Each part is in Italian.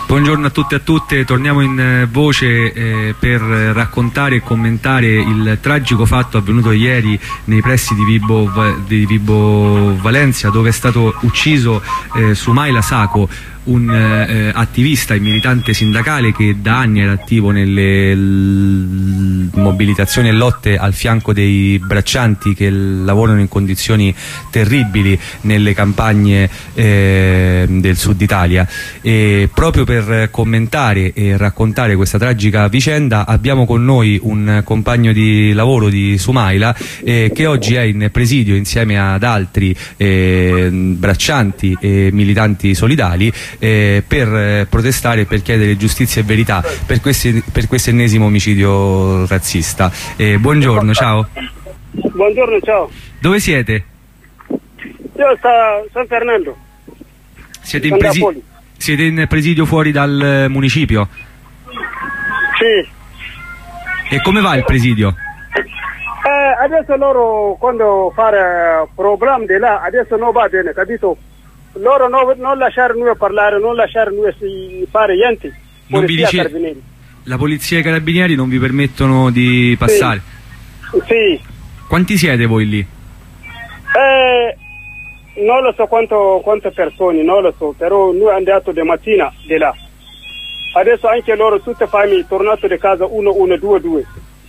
Buongiorno a tutti e a tutte, torniamo in voce per raccontare e commentare il tragico fatto avvenuto ieri nei pressi di Vibo Valentia, dove è stato ucciso Soumaila Sako, un attivista e militante sindacale che da anni era attivo nelle mobilitazioni e lotte al fianco dei braccianti che lavorano in condizioni terribili nelle campagne del sud Italia. E proprio per commentare e raccontare questa tragica vicenda abbiamo con noi un compagno di lavoro di Soumaila che oggi è in presidio insieme ad altri braccianti e militanti solidali per protestare e per chiedere giustizia e verità per questo ennesimo omicidio razzista. Buongiorno, ciao. Buongiorno, ciao. Dove siete? Io sto a San Fernando. Siete in presidio fuori dal municipio? Sì. E come va il presidio? Adesso loro quando fare problemi di là, adesso non va bene, capito? Loro non lasciare noi parlare, non lasciare noi fare niente. Non vi dice... La polizia e i carabinieri non vi permettono di passare? Sì. Quanti siete voi lì? Non lo so quante persone, non lo so, però noi abbiamo andato domattina di là. Adesso anche loro, tutte le famiglie, tornato di casa 1, 2.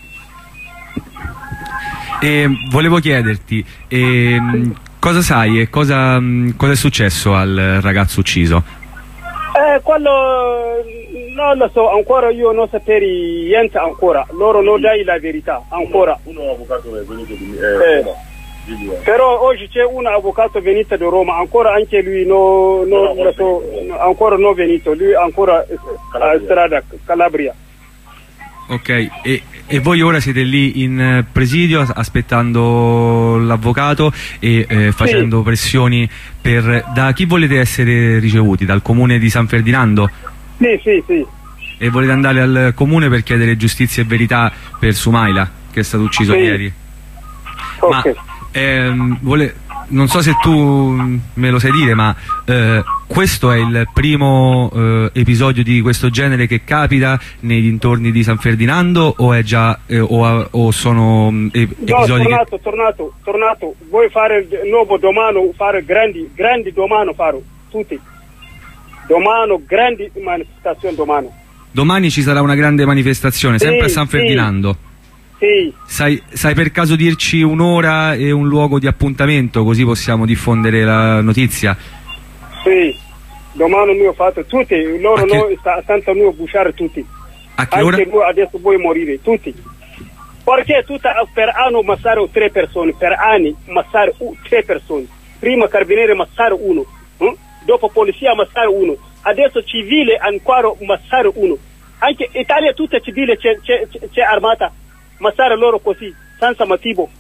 Volevo chiederti, cosa sai e cosa è successo al ragazzo ucciso? Quello non lo so, ancora io non sapevo niente ancora, loro non dai la verità ancora. Uno avvocato è venuto di però oggi c'è un avvocato venuto da Roma, ancora anche lui non lo so, ancora non venuto, lui ancora a strada Calabria. Ok, e voi ora siete lì in presidio aspettando l'avvocato e facendo pressioni da chi volete essere ricevuti? Dal comune di San Ferdinando? Sì. E volete andare al comune per chiedere giustizia e verità per Soumaila, che è stato ucciso ieri? Okay. Ma non so se tu me lo sai dire, ma questo è il primo episodio di questo genere che capita nei dintorni di San Ferdinando o è già o sono episodi tornato. Vuoi fare nuovo domani, fare grandi domani, fare tutti. Domani, grandi manifestazioni domani. Domani ci sarà una grande manifestazione, sempre a San Ferdinando. Sì. Sai per caso dirci un'ora e un luogo di appuntamento, così possiamo diffondere la notizia? Sì, domani noi ho fatto tutti, loro stanno noi a bucciare tutti. A che anche ora? Noi adesso vuoi morire, tutti. Perché per anno massare 3 persone, per anni massare 3 persone. Prima carabinieri massare 1, dopo polizia massare 1, adesso civile ancora massare 1. Anche Italia tutta civile c'è armata. Massare loro così, senza motivo.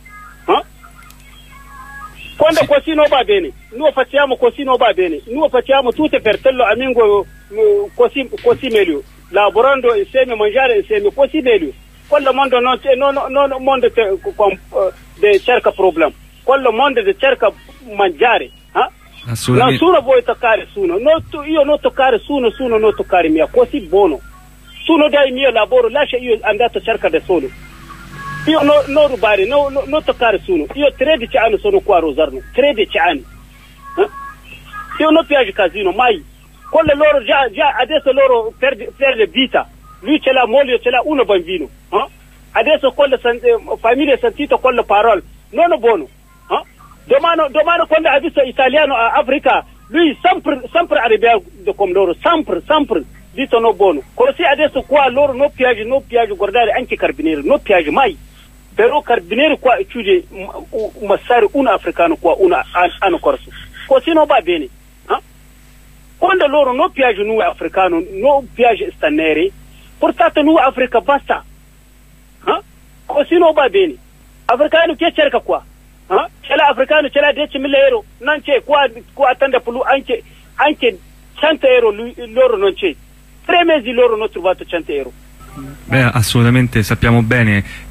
Quando così non va bene, noi facciamo così non va bene, noi facciamo tutto per tello amico così meglio, lavorando insieme, mangiare insieme, così meglio. Quello mondo non c'è, mondo cerca problemi, quello mondo cerca mangiare. Nessuno vuole toccare nessuno, io non toccare nessuno non toccare mia, così buono. Nessuno dà il mio lavoro, lascia io andato a cercare da solo. Io non rubare, non toccare nessuno. Io 13 anni sono qua a Rosarno, 13 anni. Io non piace casino, mai. Quello loro già adesso loro perde vita. Lui ce l'ha moglie, ce l'ha uno bambino. Adesso quella famiglia ha sentito quelle parole. Non è buono. Domani quando ha visto italiano a Africa, lui sempre arriva come loro, sempre. Dito non buono. Così adesso qua loro non piace guardare anche carabinieri, non piace mai. Però carabinieri qua chiude massare un africano qua, hanno corso. Così non va bene. Quando loro non piace noi africano, non piace stranieri, portate noi Africa basta. Così non va bene. Africano che cerca qua? C'è l'africano, c'è la 10.000 euro, non c'è qua attende più anche 100 euro loro non c'è. 3 mesi loro hanno trovato 100 euro. Beh, assolutamente sappiamo bene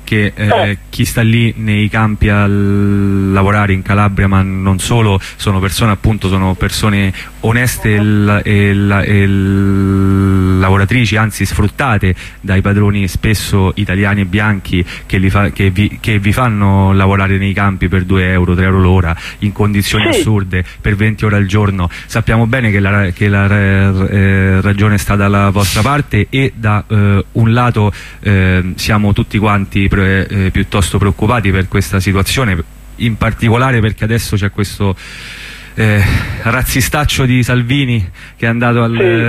che chi sta lì nei campi a lavorare in Calabria, ma non solo, sono persone, appunto, sono persone oneste e lavoratrici, anzi sfruttate dai padroni spesso italiani e bianchi che vi fanno lavorare nei campi per 2 euro, 3 euro l'ora, in condizioni assurde, per 20 ore al giorno. Sappiamo bene che la ragione sta dalla vostra parte, e da un lato siamo tutti quanti piuttosto preoccupati per questa situazione, in particolare perché adesso c'è questo razzistaccio di Salvini che è andato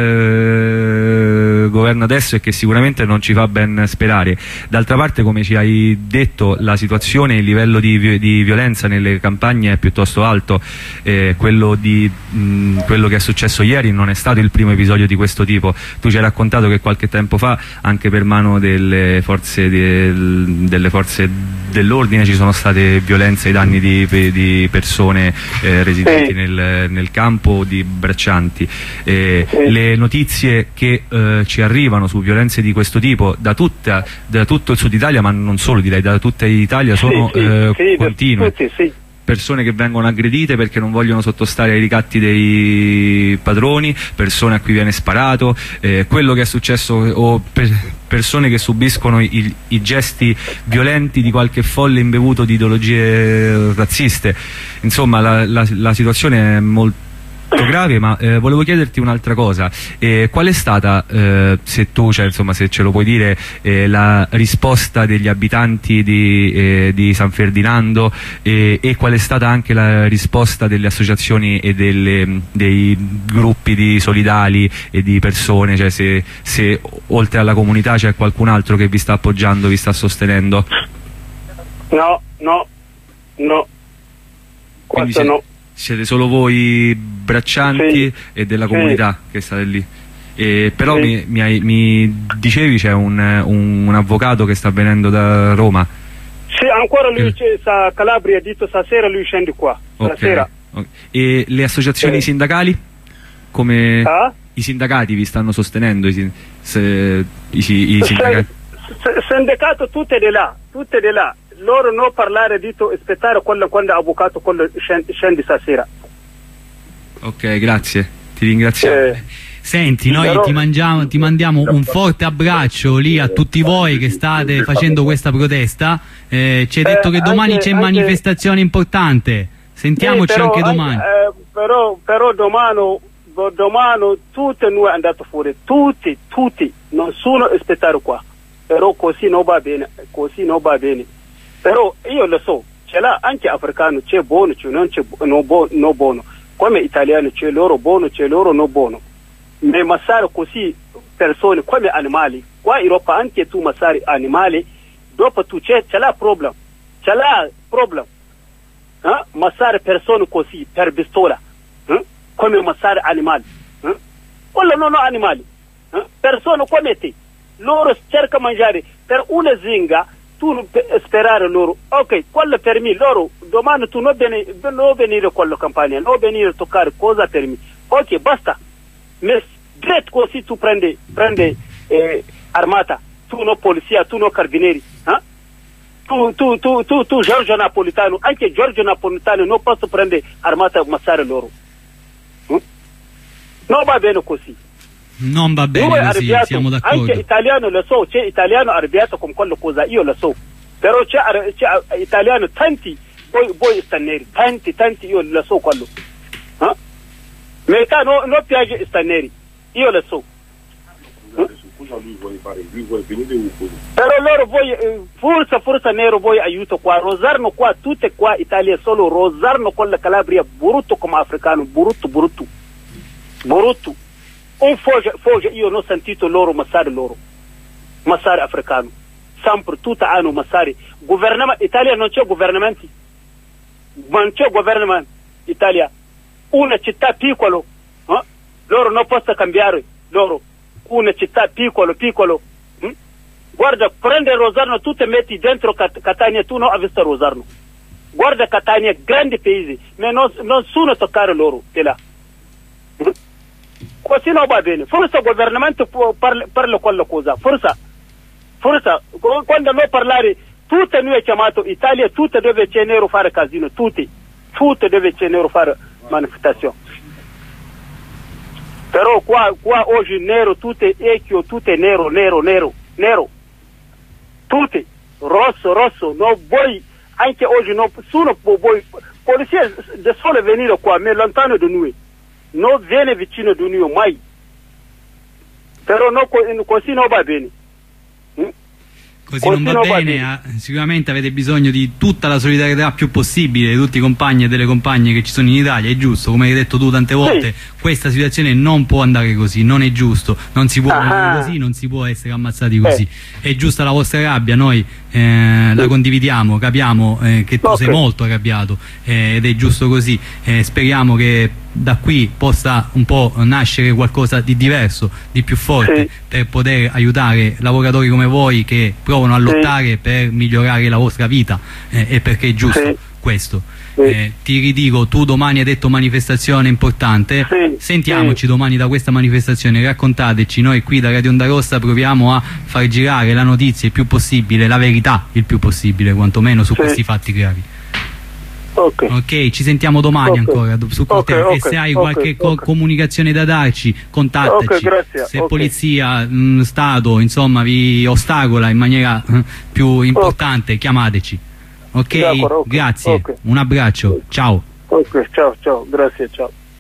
al governo adesso e che sicuramente non ci fa ben sperare. D'altra parte, come ci hai detto, la situazione, il livello di violenza nelle campagne è piuttosto alto. Quello che è successo ieri non è stato il primo episodio di questo tipo. Tu ci hai raccontato che qualche tempo fa, anche per mano delle forze dell'ordine, ci sono state violenze ai danni di persone residenti nel campo, di braccianti. Le notizie che ci arrivano su violenze di questo tipo da tutto il Sud Italia, ma non solo, direi da tutta Italia, sono continue. Persone che vengono aggredite perché non vogliono sottostare ai ricatti dei padroni, persone a cui viene sparato, quello che è successo, o persone che subiscono i gesti violenti di qualche folle imbevuto di ideologie razziste. Insomma, la situazione è molto grave, ma volevo chiederti un'altra cosa. Qual è stata, se ce lo puoi dire, la risposta degli abitanti di San Ferdinando, e qual è stata anche la risposta delle associazioni e dei gruppi di solidali e di persone, cioè se oltre alla comunità c'è qualcun altro che vi sta appoggiando, vi sta sostenendo? No. Questo no. Siete solo voi braccianti e della comunità che state lì. Però mi dicevi c'è un avvocato che sta venendo da Roma. Sì, ancora lui a Calabria, ha detto stasera lui scende qua. Stasera. E le associazioni sindacali? Come i sindacati vi stanno sostenendo? I sindacati? Sindacato tutte di là. Loro non parlare, dito aspettare quando avvocato scende stasera. Ok, grazie, ti ringraziamo. Senti, noi ti mandiamo un forte abbraccio lì a tutti voi che state facendo questa protesta. Ci hai detto che domani c'è manifestazione importante, sentiamoci anche domani. Però domani tutti noi andato fuori, tutti, non sono aspettare qua, però così non va bene. Però io lo so, c'è là anche africano, c'è buono, c'è non buono, come italiano c'è loro buono, c'è loro non buono. Ma massare così persone come animali, qua in Europa anche tu massare animali, dopo tu c'è là problem, massare persone così per pistola, come massare animali, quello non è animali, persone come te, loro cercano mangiare per una zinga. Tu non sperare loro, ok, quello per me, loro domani tu non venire con la campagna, non venire a toccare cosa per me, ok, basta. Ma direct così tu prendi armata, tu non polizia, tu non carabinieri, tu Giorgio Napolitano, anche Giorgio Napolitano non posso prendere armata e ammazzare loro. Non va bene così. Non va bene così, siamo d'accordo. Anche italiano lo so, c'è italiano arrabbiato con quello cosa, io lo so. Però c'è italiano tanti, poi stranieri, tanti io lo so quello. Metà non piace stranieri, io lo so. Però loro forse nero voi aiuto qua, Rosarno qua, tutte qua Italia solo, Rosarno con la Calabria, brutto come africano, brutto. Un foggia io non ho sentito loro massare africano, sempre tutto hanno massare. Governamento Italia non c'è governamento Italia, una città piccola, loro non possono cambiare, loro una città piccolo, guarda, prende Rosarno, tu ti metti dentro Catania, tu non hai visto Rosarno, guarda Catania, grande paese, ma non sono toccare loro, di là. Così non va bene, forse il governamento parla quella cosa, forse quando non parlare tutte noi chiamato Italia, tutte dove c'è nero fare casino, tutte dove c'è nero fare manifestazione. Però qua oggi nero, tutte ecchio, tutte nero, tutte rosso, no voi, anche oggi non sono voi, polizia da solo venire qua, ma lontano da noi, non viene vicino di noi mai, però no, così non va bene. Così non va bene, sicuramente avete bisogno di tutta la solidarietà più possibile di tutti i compagni e delle compagne che ci sono in Italia, è giusto, come hai detto tu tante volte, questa situazione non può andare così, non è giusto, non si può andare così, non si può essere ammazzati così, è giusta la vostra rabbia, noi la condividiamo, capiamo che tu sei molto arrabbiato ed è giusto così, speriamo che da qui possa un po' nascere qualcosa di diverso, di più forte, per poter aiutare lavoratori come voi che provano a lottare per migliorare la vostra vita, e perché è giusto questo. Ti ridico, tu domani hai detto manifestazione importante, sentiamoci domani da questa manifestazione, raccontateci, noi qui da Radio Onda Rossa proviamo a far girare la notizia il più possibile, la verità il più possibile quantomeno su questi fatti gravi. Ok, ci sentiamo domani ancora su Corteo, e se hai qualche comunicazione da darci, contattaci. Se polizia, Stato, insomma, vi ostacola in maniera più importante, chiamateci. Ok, grazie, un abbraccio, ciao. Ciao, grazie, ciao.